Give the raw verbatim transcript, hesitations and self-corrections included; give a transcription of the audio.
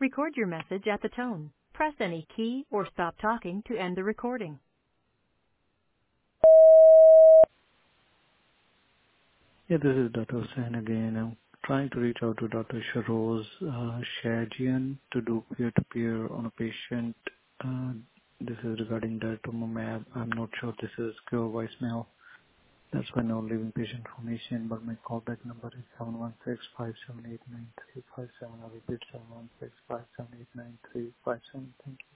Record your message at the tone. Press any key or stop talking to end the recording. Yeah, this is Doctor Hussain again. I'm trying to reach out to Doctor Sharoz uh, Shajian to do peer-to-peer on a patient. Uh, this is regarding daratumumab. I'm not sure this is your voicemail. That's why no leaving patient information, but my callback number is seven one six, five seven eight, nine three five seven. I'll repeat seven one six, five seven eight, nine three five seven. Thank you.